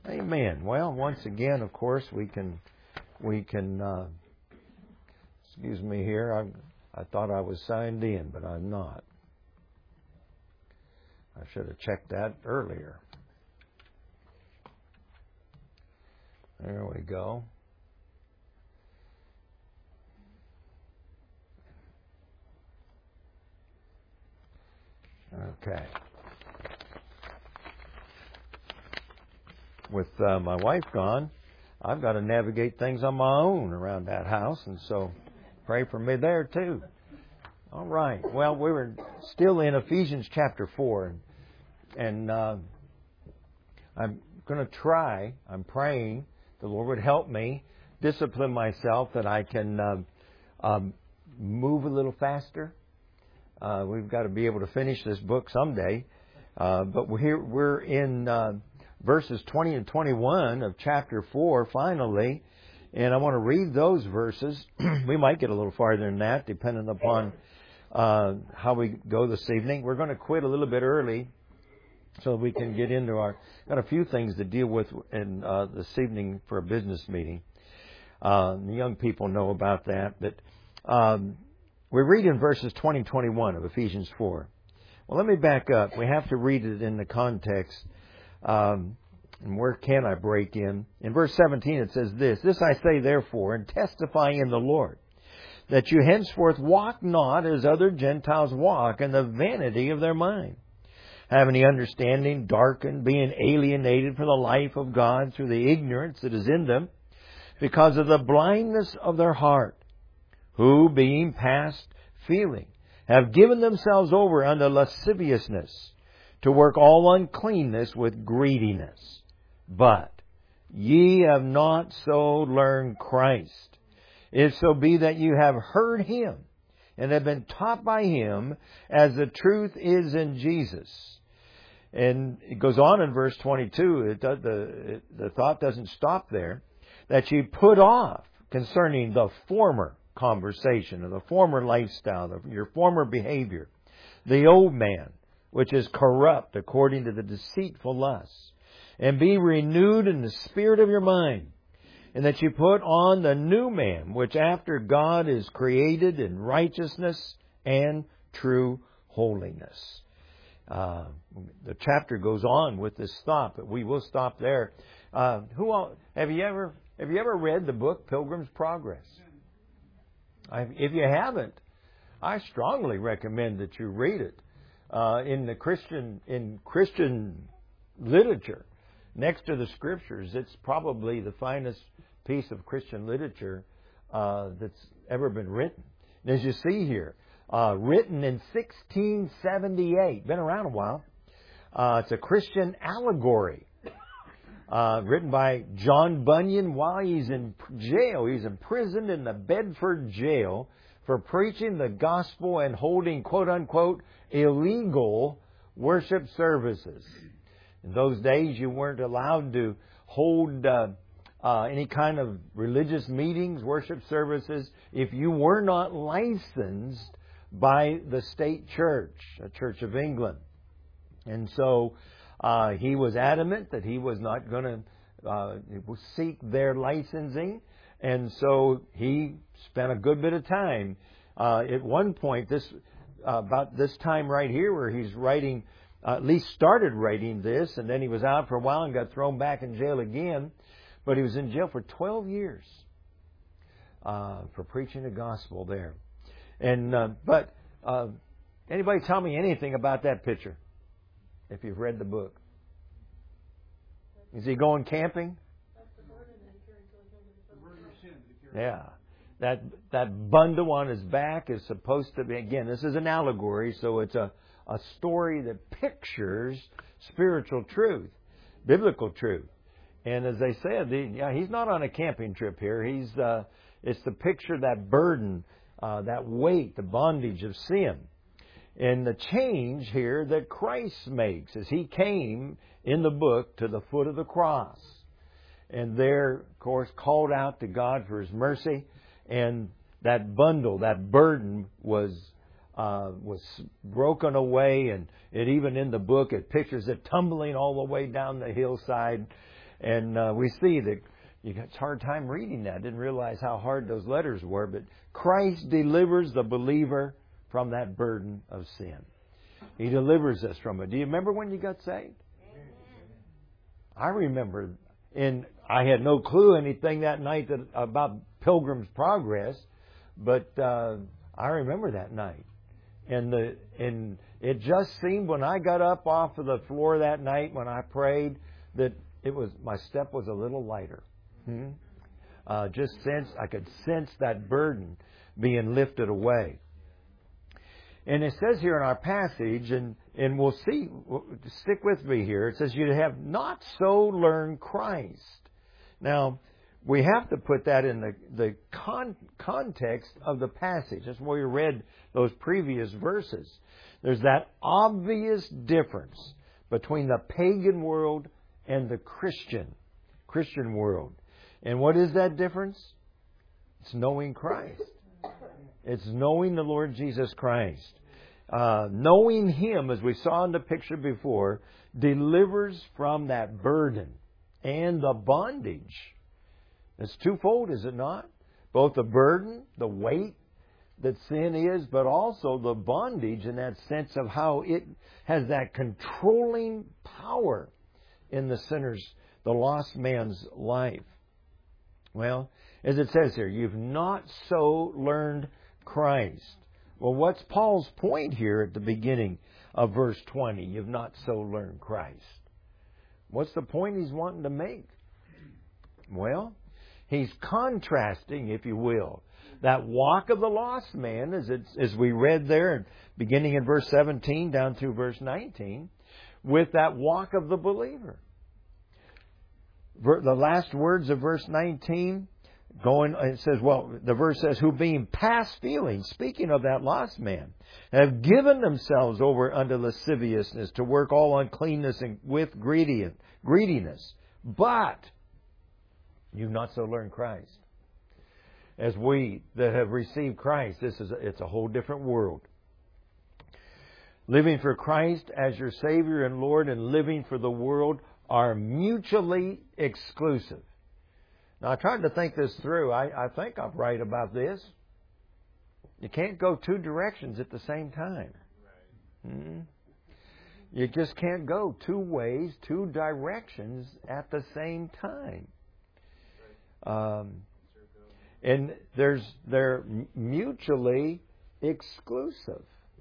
Amen. Well, once again, of course, we can. Excuse me here. I thought I was signed in, but I'm not. I should have checked that earlier. There we go. Okay. With my wife gone, I've got to navigate things on my own around that house, and so pray for me there too. All right. Well, we were still in Ephesians chapter 4, and I'm going to try. I'm praying the Lord would help me discipline myself that I can move a little faster. We've got to be able to finish this book someday, but we're in verses 20 and 21 of chapter 4 finally, and I want to read those verses. We might get a little farther than that, depending upon how we go this evening. We're going to quit a little bit early so we can get into got a few things to deal with in this evening for a business meeting. The young people know about that, but we read in verses 20 and 21 of Ephesians 4. Well, let me back up. We have to read it in the context. And where can I break in? In verse 17 it says this, "This I say therefore, and testify in the Lord, that you henceforth walk not as other Gentiles walk in the vanity of their mind, having the understanding darkened, being alienated from the life of God through the ignorance that is in them, because of the blindness of their heart, who, being past feeling, have given themselves over unto lasciviousness, to work all uncleanness with greediness. But ye have not so learned Christ, if so be that you have heard Him, and have been taught by Him, as the truth is in Jesus." And it goes on in verse 22, the thought doesn't stop there, "that ye put off concerning the former conversation, or the former lifestyle, your former behavior, the old man, which is corrupt according to the deceitful lusts, and be renewed in the spirit of your mind, and that you put on the new man, which after God is created in righteousness and true holiness." The chapter goes on with this thought, but we will stop there. Have you ever read the book Pilgrim's Progress? If you haven't, I strongly recommend that you read it. In Christian literature, next to the Scriptures, it's probably the finest piece of Christian literature that's ever been written. And as you see here, written in 1678, been around a while. It's a Christian allegory, written by John Bunyan while he's in jail. He's imprisoned in the Bedford jail for preaching the gospel and holding, quote unquote, illegal worship services. In those days, you weren't allowed to hold any kind of religious meetings, worship services, if you were not licensed by the state church, a Church of England. And so he was adamant that he was not going to seek their licensing. And so he spent a good bit of time. At one point, about this time right here, where he's writing, at least started writing this, and then he was out for a while and got thrown back in jail again. But he was in jail for 12 years for preaching the gospel there. And but anybody tell me anything about that picture? If you've read the book, is he going camping? Yeah, that bundle on his back is supposed to be, again, this is an allegory, so it's a story that pictures spiritual truth, biblical truth. And as they said, he's not on a camping trip here. It's the picture, that burden, that weight, the bondage of sin. And the change here that Christ makes as He came in the book to the foot of the cross. And there, of course, called out to God for His mercy. And that bundle, that burden was broken away. And it even in the book, it pictures it tumbling all the way down the hillside. And we see that it's a hard time reading that. Didn't realize how hard those letters were. But Christ delivers the believer from that burden of sin. He delivers us from it. Do you remember when you got saved? I remember, and I had no clue anything that night about Pilgrim's Progress, but I remember that night. And it just seemed when I got up off of the floor that night when I prayed that my step was a little lighter. I could sense that burden being lifted away. And it says here in our passage, and we'll see, stick with me here, it says, you have not so learned Christ. Now, we have to put that in the context of the passage. That's why we read those previous verses. There's that obvious difference between the pagan world and the Christian world. And what is that difference? It's knowing Christ. It's knowing the Lord Jesus Christ. Knowing Him, as we saw in the picture before, delivers from that burden and the bondage. It's twofold, is it not? Both the burden, the weight that sin is, but also the bondage in that sense of how it has that controlling power in the sinner's, the lost man's life. Well, as it says here, you've not so learned Christ. Well, what's Paul's point here at the beginning of verse 20? You've not so learned Christ. What's the point he's wanting to make? Well, he's contrasting, if you will, that walk of the lost man, as we read there, beginning in verse 17 down through verse 19, with that walk of the believer. The last words of verse 19, it says, the verse says, who being past feeling, speaking of that lost man, have given themselves over unto lasciviousness to work all uncleanness and with greediness. But you've not so learned Christ. As we that have received Christ, it's a whole different world. Living for Christ as your Savior and Lord and living for the world are mutually exclusive. Now, I tried to think this through. I think I'm right about this. You can't go two directions at the same time. Mm-hmm. You just can't go two ways, two directions at the same time. And they're mutually exclusive.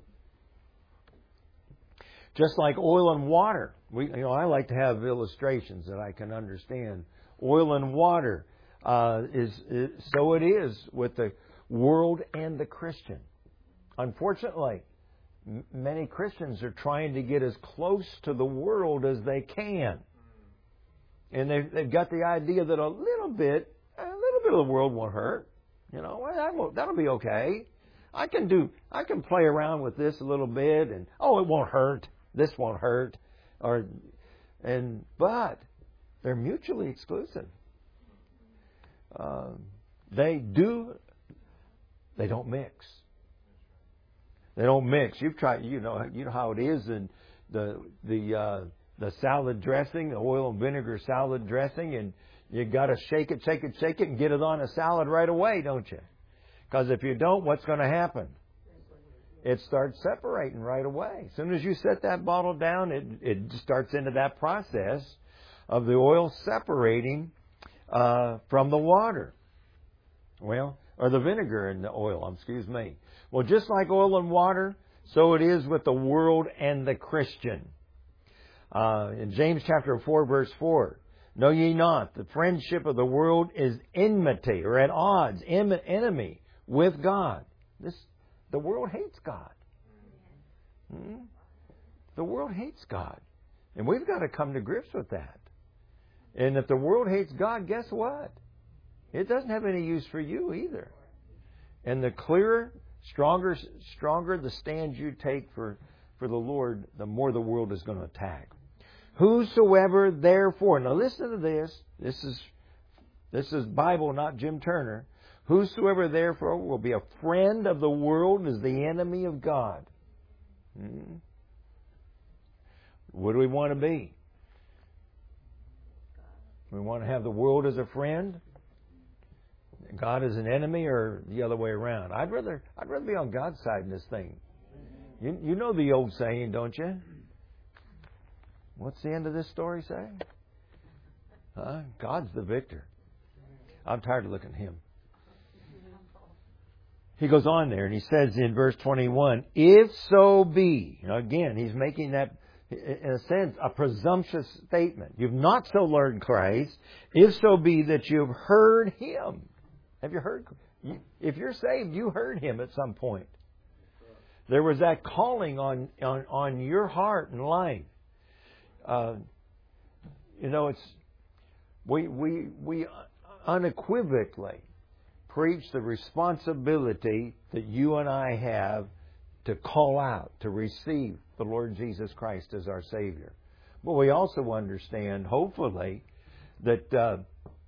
Just like oil and water. I like to have illustrations that I can understand. Oil and water so it is with the world and the Christian. Unfortunately, many Christians are trying to get as close to the world as they can. And they've got the idea that a little bit of the world won't hurt. That'll be okay. I can play around with this a little bit, and it won't hurt. This won't hurt, but they're mutually exclusive. They don't mix. They don't mix. You've tried. You know how it is in the salad dressing, the oil and vinegar salad dressing, and you got to shake it, and get it on a salad right away, don't you? Because if you don't, what's going to happen? It starts separating right away. As soon as you set that bottle down, it starts into that process of the oil separating from the water. Or the vinegar and the oil, excuse me. Well, just like oil and water, so it is with the world and the Christian. In James chapter 4, verse 4, know ye not, the friendship of the world is enmity, or at odds, enemy with God. The world hates God. The world hates God. And we've got to come to grips with that. And if the world hates God, guess what? It doesn't have any use for you either. And the clearer, stronger the stand you take for the Lord, the more the world is going to attack. Whosoever therefore, now listen to this. This is Bible, not Jim Turner. Whosoever therefore will be a friend of the world is the enemy of God. What do we want to be? We want to have the world as a friend, God as an enemy, or the other way around. I'd rather be on God's side in this thing. You know the old saying, don't you? What's the end of this story say? God's the victor. I'm tired of looking at Him. He goes on there and he says in verse 21, if so be. Now again, he's making that, in a sense, a presumptuous statement. You've not so learned Christ, if so be that you've heard Him. Have you heard? If you're saved, you heard Him at some point. There was that calling on your heart and life. It's we unequivocally preach the responsibility that you and I have to call out, to receive the Lord Jesus Christ as our Savior. But we also understand, hopefully, that, the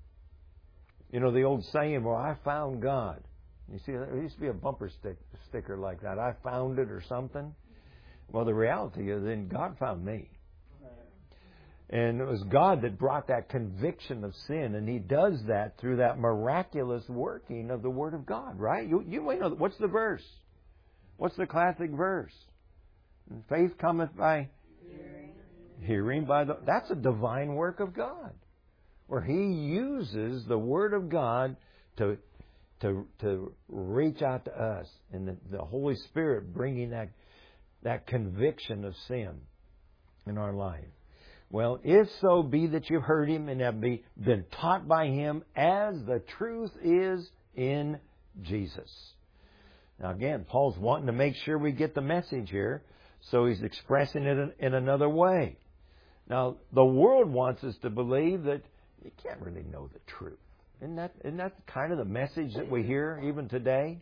old saying, well, I found God. You see, there used to be a bumper sticker like that. I found it or something. Well, the reality is then God found me. And it was God that brought that conviction of sin, and He does that through that miraculous working of the Word of God, right? You may know, what's the verse? What's the classic verse? Faith cometh by hearing by the... That's a divine work of God, where He uses the Word of God to reach out to us, and the Holy Spirit bringing that conviction of sin in our life. Well, if so be that you've heard Him and have been taught by Him as the truth is in Jesus. Now again, Paul's wanting to make sure we get the message here, so he's expressing it in another way. Now, the world wants us to believe that you can't really know the truth. Isn't that kind of the message that we hear even today?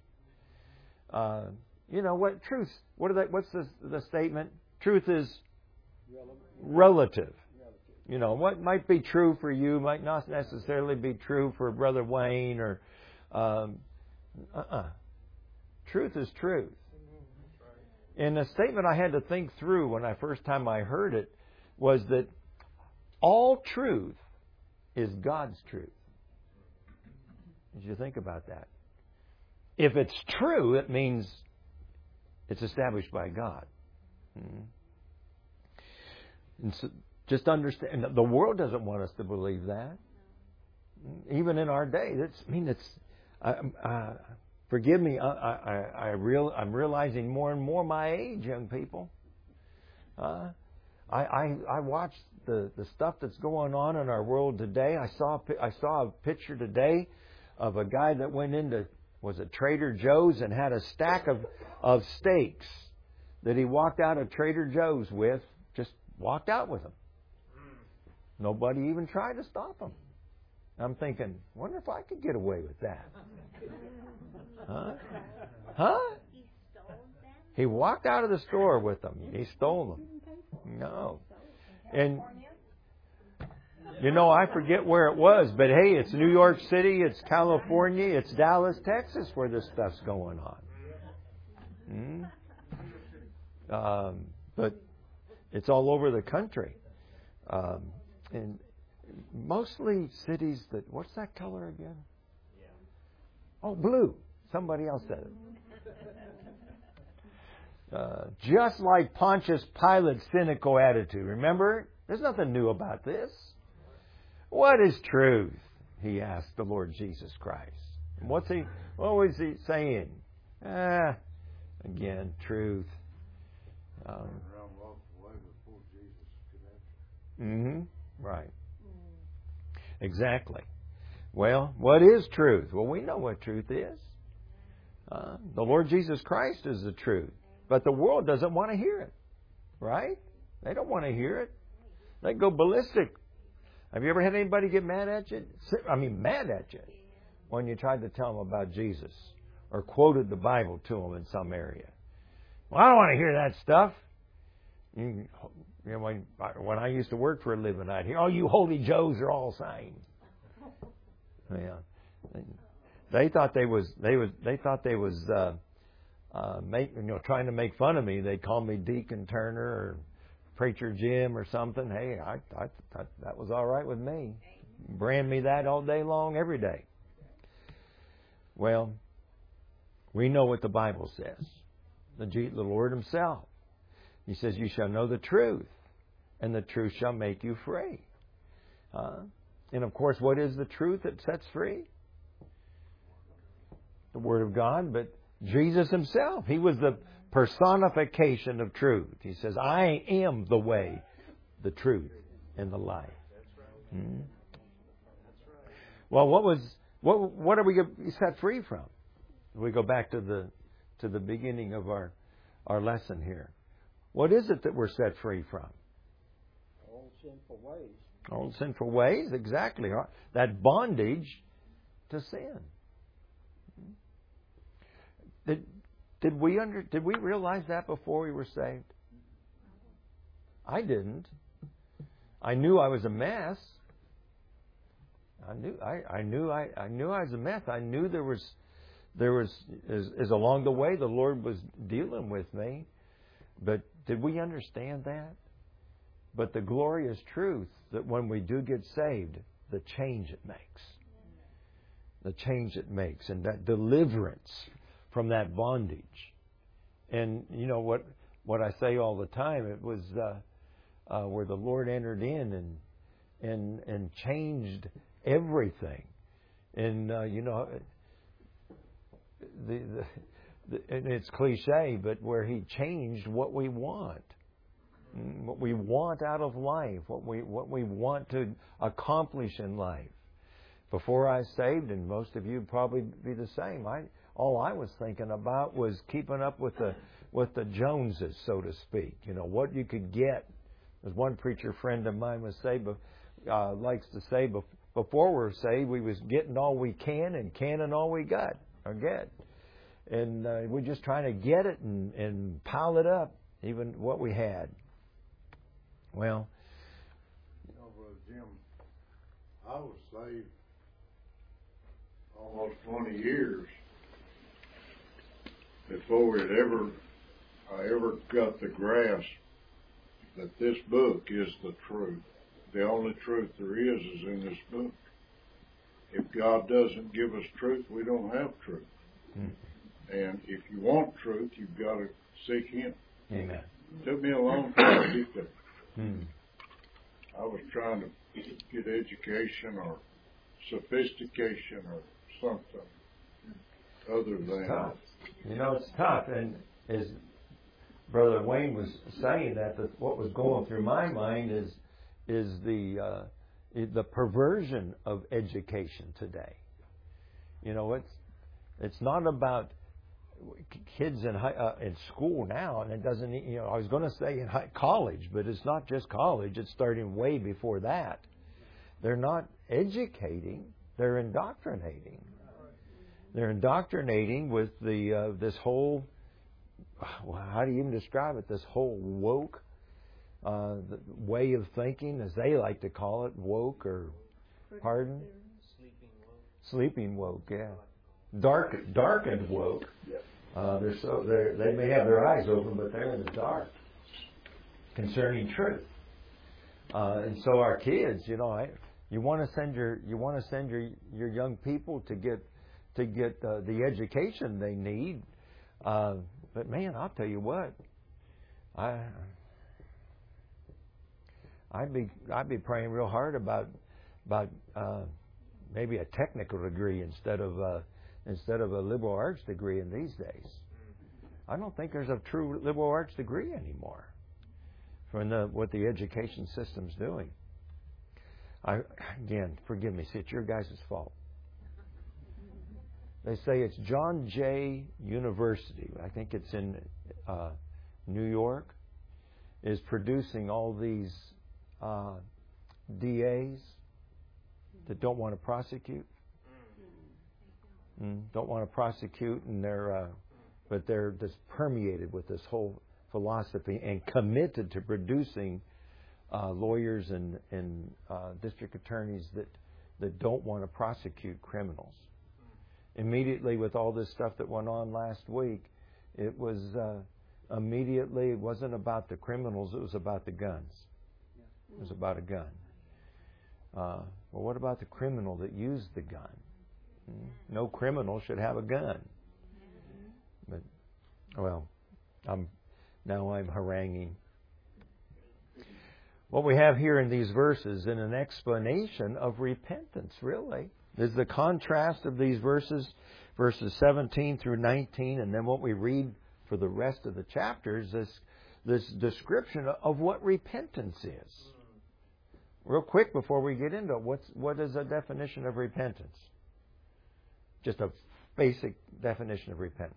What truth? What's the statement? Truth is relative. What might be true for you might not necessarily be true for Brother Wayne or Truth is truth. And the statement I had to think through when I first time I heard it was that all truth is God's truth. Did you think about that? If it's true, it means it's established by God. And so just understand, the world doesn't want us to believe that. Even in our day, forgive me, I'm realizing more and more my age, young people. I watch the stuff that's going on in our world today. I saw a picture today of a guy that went into, was it Trader Joe's, and had a stack of steaks that he walked out of Trader Joe's with, just walked out with them. Nobody even tried to stop him. I'm thinking, wonder if I could get away with that. Huh? He stole them? He walked out of the store with them. He stole them. No. And, I forget where it was, but hey, it's New York City, it's California, it's Dallas, Texas, where this stuff's going on. But it's all over the country. And mostly cities that, what's that color again? Oh, blue. Somebody else said it. Just like Pontius Pilate's cynical attitude. Remember? There's nothing new about this. What is truth? He asked the Lord Jesus Christ. And what was he saying? Again, truth. Right. Exactly. Well, what is truth? Well, we know what truth is. The Lord Jesus Christ is the truth. But the world doesn't want to hear it. Right? They don't want to hear it. They go ballistic. Have you ever had anybody get mad at you? Mad at you when you tried to tell them about Jesus or quoted the Bible to them in some area. Well, I don't want to hear that stuff. When I used to work for a living, I'd hear, "Oh, you holy Joes are all same." Yeah, they thought they was trying to make fun of me. They'd call me Deacon Turner or Preacher Jim or something. Hey, I that was all right with me. brand me that all day long, every day. Well, we know what the Bible says. The Lord Himself. He says, you shall know the truth, and the truth shall make you free. And of course, what is the truth that sets free? The Word of God, but Jesus Himself. He was the personification of truth. He says, I am the way, the truth, and the life. Well, what are we set free from? We go back to the beginning of our lesson here. What is it that we're set free from? Old sinful ways. Old sinful ways, exactly. That bondage to sin. Did we realize that before we were saved? I didn't. I knew I was a mess. I knew I was a mess. I knew there was as along the way the Lord was dealing with me. But did we understand that? But the glorious truth that when we do get saved, the change it makes. The change it makes, and that deliverance from that bondage. And you know what I say all the time, it was where the Lord entered in and changed everything. And and it's cliche, but where He changed what we want out of life, what we want to accomplish in life. Before I was saved, and most of you would probably be the same, all I was thinking about was keeping up with the Joneses, so to speak. You know, what you could get. As one preacher friend of mine likes to say, before we're saved, we was getting all we can and canning all we got or get. And we're just trying to get it and pile it up, even what we had. Well, Brother Jim, I was saved almost 20 years before I ever got the grasp that this book is the truth. The only truth there is in this book. If God doesn't give us truth, we don't have truth. And if you want truth, you've got to seek Him. Amen. It took me a long time to get there. I was trying to get education or sophistication or something other than... Tough. You know, it's tough. And as Brother Wayne was saying that, what was going through my mind is the perversion of education today. You know, it's not about kids in school now, and it doesn't. You know, I was going to say in college, but it's not just college. It's starting way before that. They're not educating; they're indoctrinating. They're indoctrinating with this whole. How do you even describe it? This whole woke the way of thinking, as they like to call it, woke or pardon? Sleeping woke, yeah. Darkened woke. They may have their eyes open, but they're in the dark concerning truth. And so our kids, you want to send your young people to get the education they need. But man, I'll tell you what, I'd be praying real hard about maybe a technical degree instead of a liberal arts degree in these days. I don't think there's a true liberal arts degree anymore from what the education system's doing. Again, forgive me, see, it's your guys' fault. They say it's John Jay University, I think it's in New York, is producing all these DAs that don't want to prosecute. Don't want to prosecute, and but they're just permeated with this whole philosophy and committed to producing lawyers and district attorneys that don't want to prosecute criminals. Immediately, with all this stuff that went on last week, it was immediately, it wasn't about the criminals, it was about the guns. It was about a gun. Well, what about the criminal that used the gun? No criminal should have a gun. But, well, I'm haranguing. What we have here in these verses is an explanation of repentance, really. There's the contrast of these verses 17 through 19, and then what we read for the rest of the chapters is this description of what repentance is. Real quick before we get into it, what is a definition of repentance? Just a basic definition of repentance.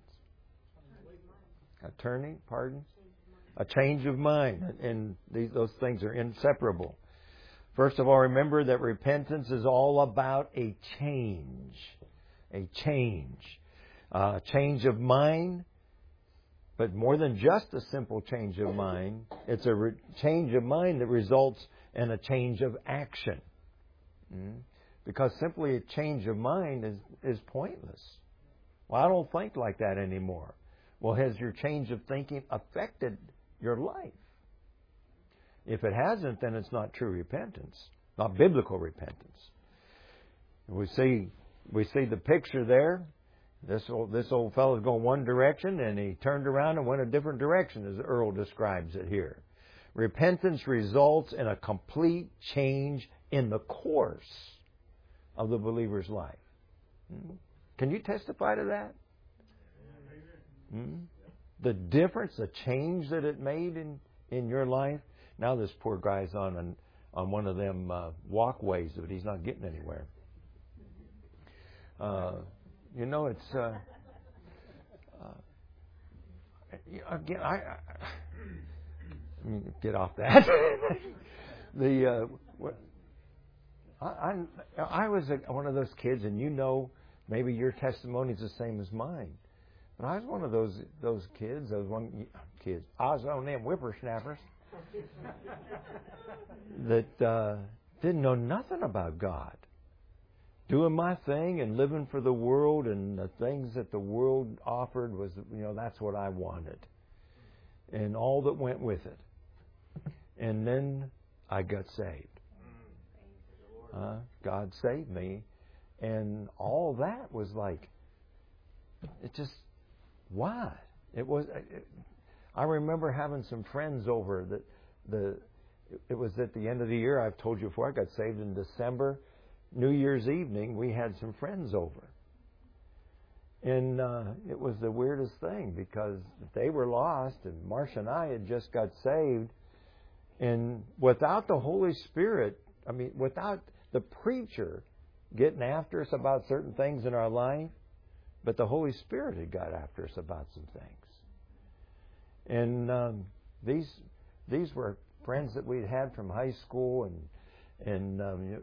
A turning, pardon? A change of mind. And those things are inseparable. First of all, remember that repentance is all about a change. A change. Change of mind. But more than just a simple change of mind, it's a change of mind that results in a change of action. Because simply a change of mind is pointless. Well, I don't think like that anymore. Well, has your change of thinking affected your life? If it hasn't, then it's not true repentance, not biblical repentance. We see the picture there. This old fellow's going one direction, and he turned around and went a different direction, as Earl describes it here. Repentance results in a complete change in the course of the believer's life. Can you testify to that? The difference, the change that it made in your life. Now this poor guy's on one of them walkways, but he's not getting anywhere. It's again. Let me get off that. I was one of those kids, and maybe your testimony is the same as mine. But I was one of those kids. I was one of them whippersnappers that didn't know nothing about God. Doing my thing and living for the world, and the things that the world offered was, that's what I wanted. And all that went with it. And then I got saved. God saved me. And all that was like, it just, what? I remember having some friends over it was at the end of the year. I've told you before, I got saved in December. New Year's evening, we had some friends over. And it was the weirdest thing, because they were lost, and Marcia and I had just got saved. And without the Holy Spirit, without the preacher getting after us about certain things in our life, but the Holy Spirit had got after us about some things. And these were friends that we'd had from high school, and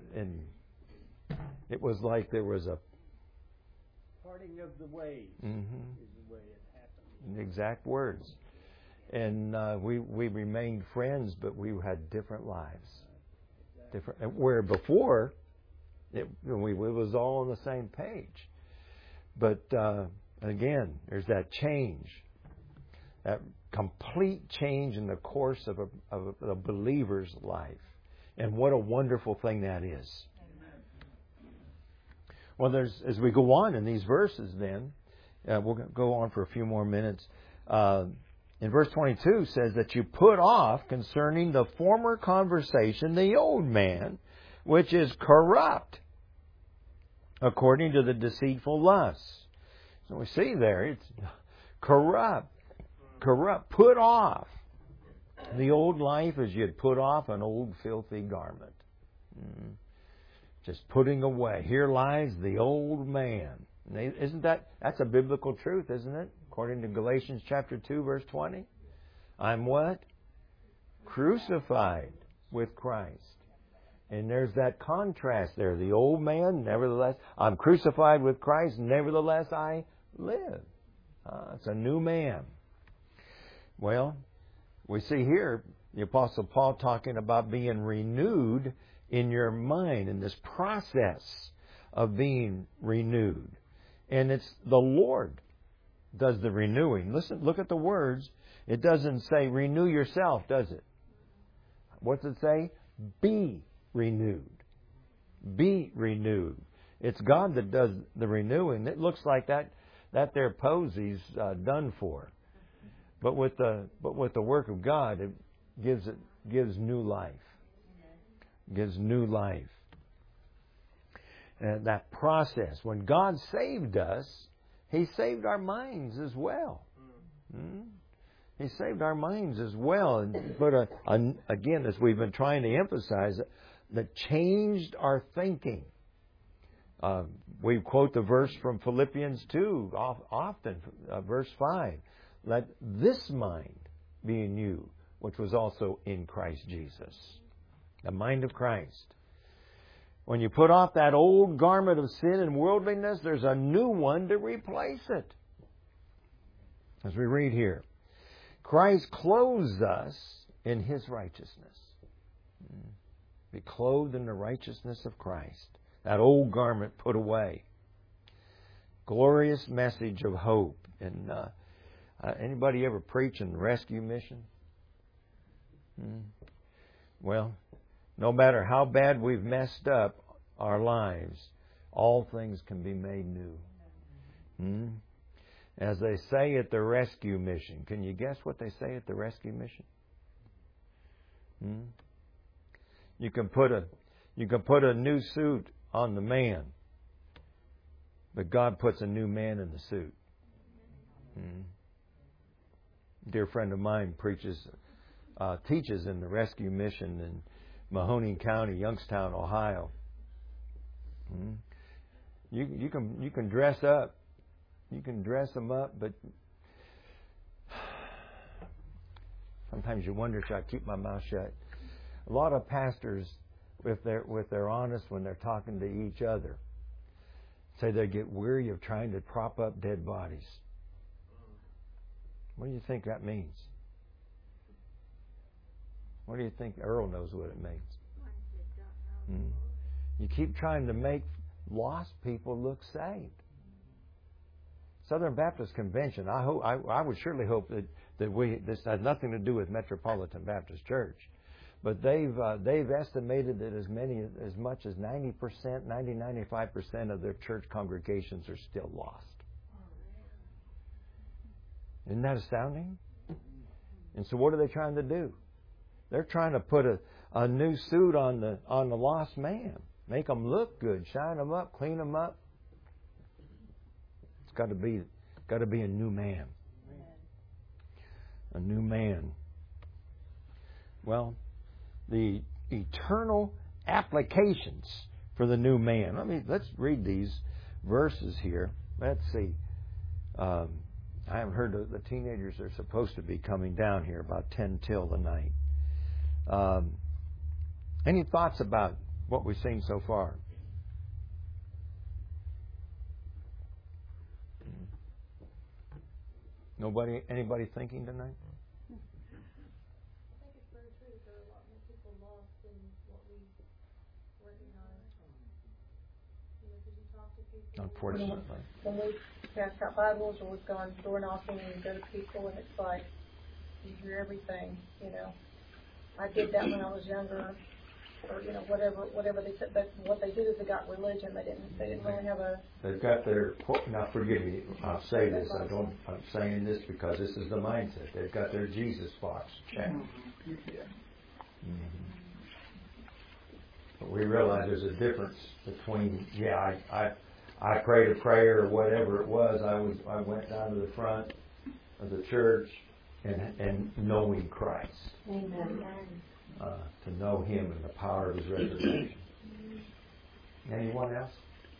it was like there was a parting of the ways is the way it happened. Exact words. And we remained friends, but we had different lives. Different. Where before, we was all on the same page. But again, there's that change, that complete change in the course of a believer's life. And what a wonderful thing that is. Well, as we go on in these verses then, we'll go on for a few more minutes. In verse 22 says that you put off concerning the former conversation the old man, which is corrupt, according to the deceitful lusts. So we see there, it's corrupt. Put off the old life as you'd put off an old filthy garment. Just putting away. Here lies the old man. Isn't that's a biblical truth, isn't it? According to Galatians chapter 2, verse 20. I'm what? Crucified with Christ. And there's that contrast there. The old man, nevertheless, I'm crucified with Christ, nevertheless I live. It's a new man. Well, we see here the Apostle Paul talking about being renewed in your mind, in this process of being renewed. And it's the Lord does the renewing. Listen, look at the words. It doesn't say renew yourself, does it? What's it say? Be renewed. be renewed. It's God that does the renewing. It looks like that there posy's done for. But with the work of God, it gives new life. Gives new life. And that process, when God saved us, He saved our minds as well. He saved our minds as well. But again, as we've been trying to emphasize, that changed our thinking. We quote the verse from Philippians 2 often, verse 5. Let this mind be in you, which was also in Christ Jesus. The mind of Christ. When you put off that old garment of sin and worldliness, there's a new one to replace it. As we read here, Christ clothes us in His righteousness. Be clothed in the righteousness of Christ. That old garment put away. Glorious message of hope. And anybody ever preach in the rescue mission? Well, no matter how bad we've messed up our lives, all things can be made new. As they say at the rescue mission. Can you guess what they say at the rescue mission? You can put a new suit on the man, but God puts a new man in the suit. A dear friend of mine teaches in the rescue mission in Mahoning County, Youngstown, Ohio. You can dress up. You can dress them up, but sometimes you wonder, should I keep my mouth shut? A lot of pastors, if they're honest when they're talking to each other, say they get weary of trying to prop up dead bodies. What do you think that means? What do you think? Earl knows what it means. You keep trying to make lost people look saved. Southern Baptist Convention, I would surely hope that this has nothing to do with Metropolitan Baptist Church, but they've estimated that as much as 90%, 95% of their church congregations are still lost. Isn't that astounding? And so what are they trying to do? They're trying to put a new suit on the lost man, make them look good, shine them up, clean them up. It's got to be a new man. A new man. Well, the eternal applications for the new man. Let's read these verses here. Let's see. I haven't heard the teenagers are supposed to be coming down here about 10 till the night. Any thoughts about what we've seen so far? Anybody thinking tonight? I think it's very true. There are a lot more people lost than what we recognize. Because you talk to people. Unfortunately. When we pass out Bibles or we've gone door knocking and you go to people and it's like you hear everything. I did that when I was younger, or whatever they said. But what they did is they got religion. They didn't really have a. They've got their. Now, forgive me. I'll say this. I'm saying this because this is the mindset. They've got their Jesus box checked. But we realize there's a difference between. I prayed a prayer or whatever it was. I went down to the front of the church and knowing Christ. Amen. To know Him and the power of His resurrection. Anyone else?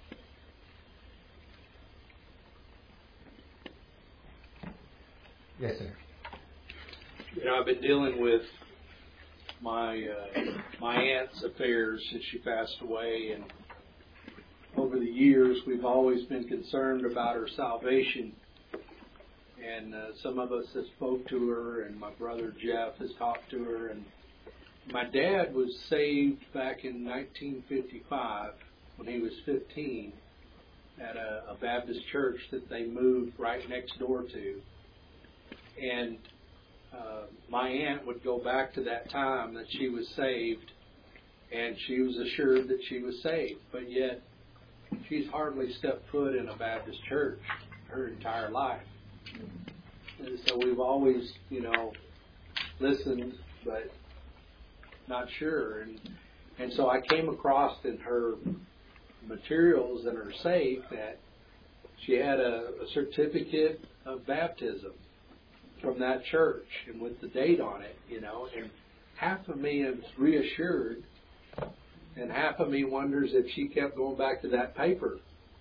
Yes, sir. I've been dealing with my aunt's affairs since she passed away, and over the years we've always been concerned about her salvation. And some of us have spoke to her, and my brother Jeff has talked to her. And my dad was saved back in 1955 when he was 15 at a Baptist church that they moved right next door to. And my aunt would go back to that time that she was saved, and she was assured that she was saved. But yet, she's hardly stepped foot in a Baptist church her entire life. And so we've always, listened, but not sure. And so I came across in her materials in her safe that she had a certificate of baptism from that church, and with the date on it, and half of me is reassured, and half of me wonders if she kept going back to that paper.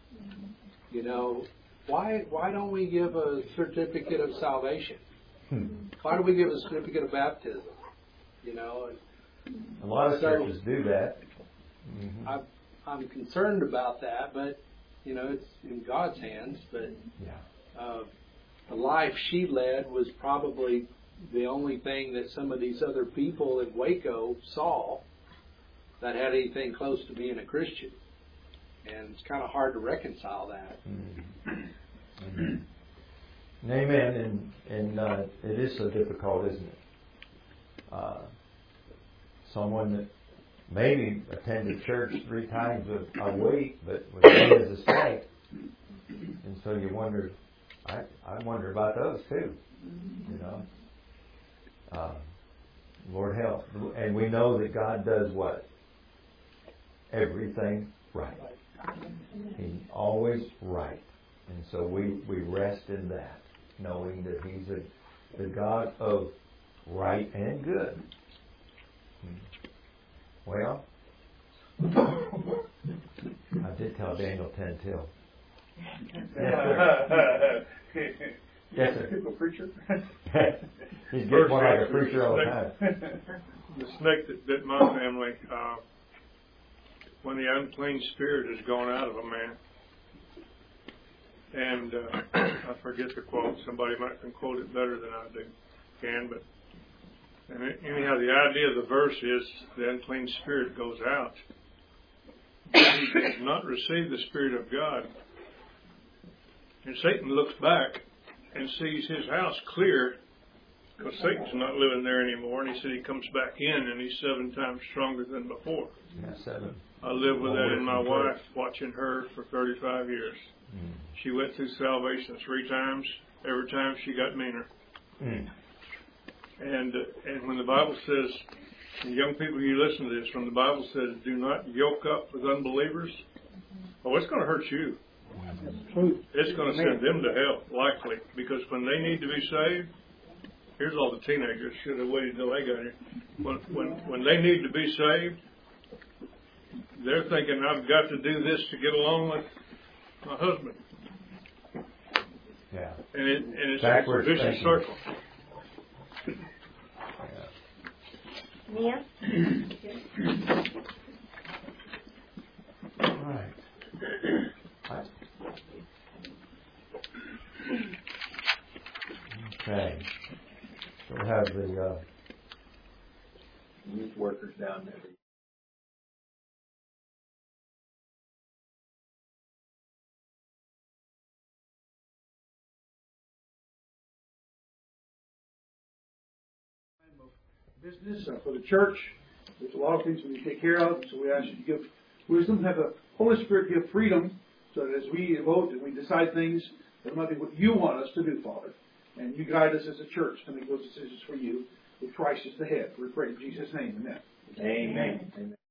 Why don't we give a certificate of salvation? Why do we give a certificate of baptism? A lot of churches do that. Mm-hmm. I'm concerned about that, but it's in God's hands. But the life she led was probably the only thing that some of these other people in Waco saw that had anything close to being a Christian, and it's kind of hard to reconcile that. Mm-hmm. Amen. And it is so difficult, isn't it? Someone that maybe attended church 3 times a week, but was made as a saint. And so you wonder, I wonder about those too. Lord help. And we know that God does what? Everything right. He's always right. And so we rest in that, knowing that He's the God of right and good. Well, I did tell Daniel 10:till. Yes, sir. A preacher. He's getting one like a preacher all the time. The snake that bit my family, when the unclean spirit has gone out of a man, and I forget the quote. Somebody might can quote it better than I can, but anyhow, the idea of the verse is the unclean spirit goes out. He does not receive the Spirit of God. And Satan looks back and sees his house clear, because Satan's not living there anymore. And he said he comes back in and he's 7 times stronger than before. Yeah, 7. I lived with that in my wife, watching her for 35 years. She went through salvation 3 times. Every time she got meaner. And when the Bible says, and young people, you listen to this, when the Bible says, do not yoke up with unbelievers, it's going to hurt you. It's going to send them to hell, likely, because when they need to be saved, here's all the teenagers, should have waited until they got here. When they need to be saved, they're thinking, I've got to do this to get along with my husband. Yeah. And it's a vicious circle. Mia? All right. Okay. So we'll have the Youth workers down there. Business for the church. There's a lot of things we need to take care of, so we ask you to give wisdom, have the Holy Spirit give freedom, so that as we vote and we decide things, that might be what you want us to do, Father. And you guide us as a church to make those decisions for you, with Christ as the head. We pray in Jesus' name. Amen. Amen. Amen.